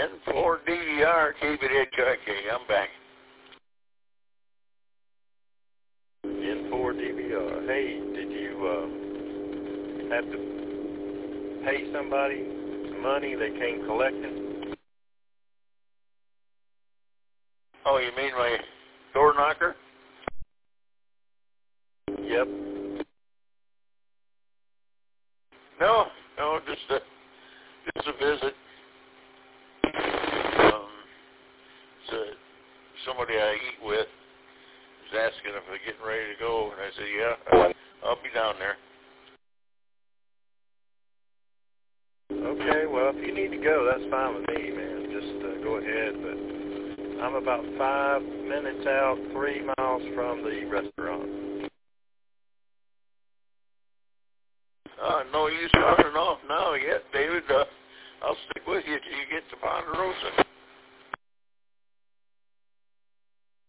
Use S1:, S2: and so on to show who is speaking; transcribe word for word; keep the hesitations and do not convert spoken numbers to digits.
S1: N four D V R, keep it H I K. I'm back.
S2: N four D V R. Hey, did you uh, have to pay somebody money they came collecting?
S1: Oh, you mean my door knocker?
S2: Yep.
S1: No, no, just a just a visit. Um, so somebody I eat with was asking if I'm getting ready to go, and I said, yeah, I'll be down there.
S2: Okay, well, if you need to go, that's fine with me, man. Just uh, go ahead, but I'm about five minutes out, three miles from the restaurant.
S1: Uh, no use running off now yet, David. Uh, I'll stick with you till you get to Ponderosa.